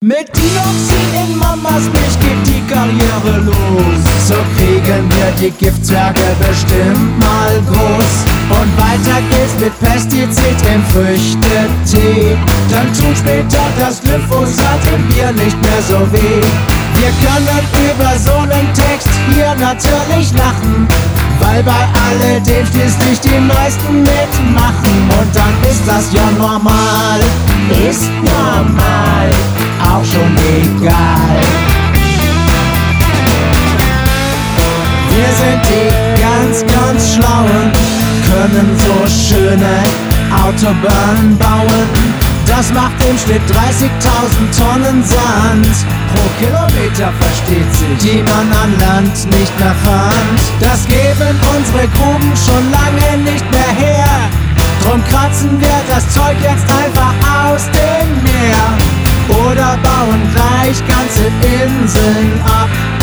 Mit Dioxin in Mamas Milch geht die Karriere los. So kriegen wir die Giftzwerge bestimmt mal groß. Und weiter geht's mit Pestizid im Früchtetee. Dann tut später das Glyphosat im Bier nicht mehr so weh. Wir können über so nen Text hier natürlich lachen, weil bei alledem schließlich die meisten mitmachen. Und dann ist das ja normal, ist normal, auch schon egal. Wir sind die ganz Schlauen, können so schöne Autobahnen bauen. Das macht im Schnitt 30.000 Tonnen Sand pro Kilometer, versteht sich, die man an Land nicht mehr fand. Das geben unsere Gruben schon lange nicht mehr her. Drum kratzen wir das Zeug jetzt einfach aus dem Meer oder bauen gleich ganze Inseln ab.